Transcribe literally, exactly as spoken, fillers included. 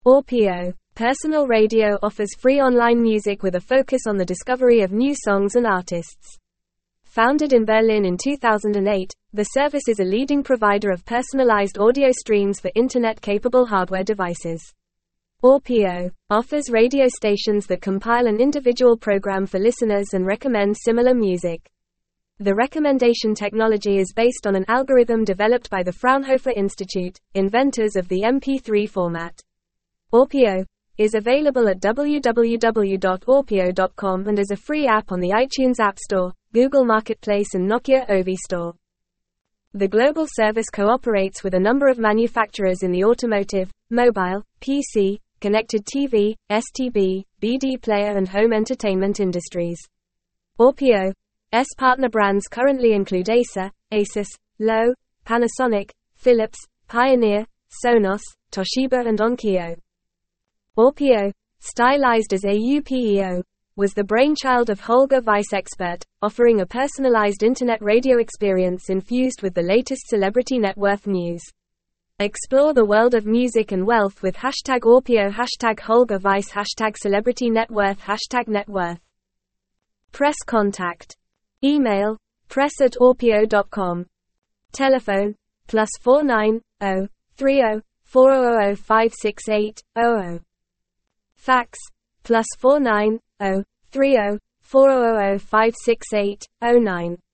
Orpeo, Personal Radio offers free online music with a focus on the discovery of new songs and artists. Founded in Berlin in two thousand eight, the service is a leading provider of personalized audio streams for internet-capable hardware devices. Orpeo offers radio stations that compile an individual program for listeners and recommend similar music. The recommendation technology is based on an algorithm developed by the Fraunhofer Institute, inventors of the M P three format. Orpeo is available at w w w dot orpeo dot com and as a free app on the iTunes App Store, Google Marketplace and Nokia Ovi Store. The global service cooperates with a number of manufacturers in the automotive, mobile, P C, connected T V, S T B, B D player and home entertainment industries. Orpeo's partner brands currently include Acer, Asus, Lowe, Panasonic, Philips, Pioneer, Sonos, Toshiba and Onkyo. Orpeo, stylized as A U P E O, was the brainchild of Holger Weiss Expert, offering a personalized internet radio experience infused with the latest celebrity net worth news. Explore the world of music and wealth with hashtag Orpeo, hashtag Holger Weiss, hashtag celebrity net worth, hashtag net worth. Press contact. Email, press at orpeo dot com. Telephone, plus four nine zero three zero four zero zero five six eight zero zero. Fax, plus four nine zero three zero four zero zero five six eight zero nine.